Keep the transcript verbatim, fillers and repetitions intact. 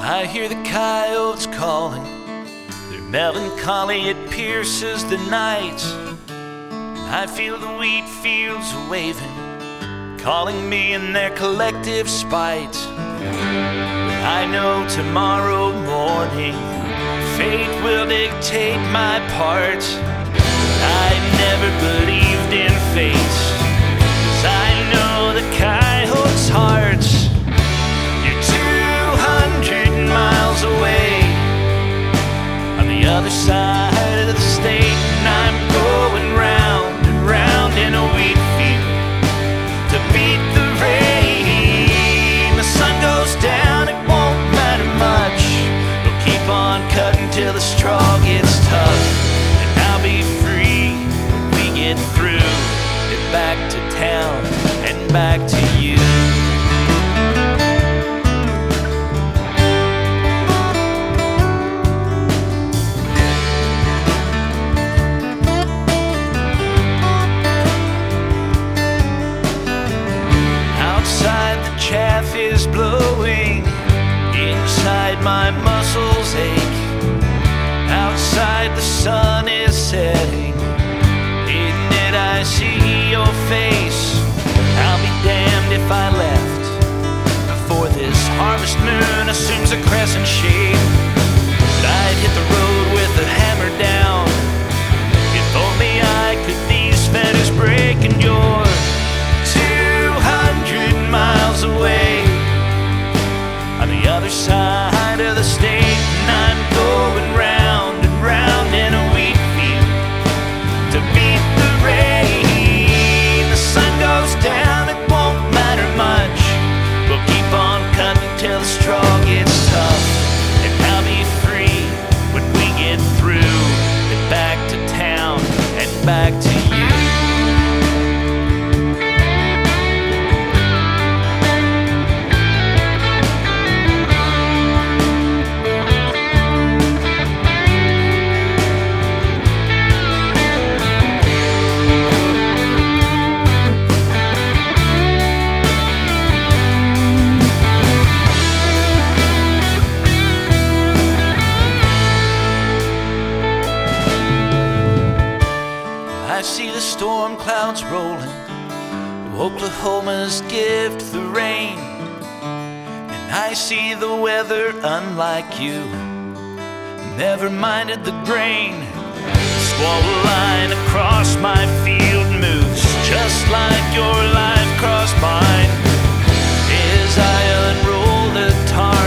I hear the coyotes calling, their melancholy, it pierces the night. I feel the wheat fields waving, calling me in their collective spite. But I know tomorrow morning fate will dictate my part. I never believed in fate, 'cause I know the coyote's heart. You're two hundred miles away on the other side of the state, and I'm going round and round in a wheat field to beat the rain. The sun goes down, it won't matter much. We'll keep on cutting till the straw gets tough, and I'll be free when we get through. Get back to town and back to you. Chaff is blowing, inside my muscles ache. Outside the sun is setting, in it I see your face. I'll be damned if I left before this harvest moon assumes a crescent shape. But I'd hit the road with the hammer down if only I could. These fetters break and you're two hundred miles away on the other side of the state, and I'm going round and round in a wheat field to beat the rain. The sun goes down, it won't matter much. We'll keep on cutting till the straw gets tough, and I'll be free when we get through. Get back to town and back to you. I see the storm clouds rolling, Oklahoma's gift, the rain. And I see the weather unlike you, never minded the grain. The squall line across my field moves just like your life crossed mine. As I unroll the tar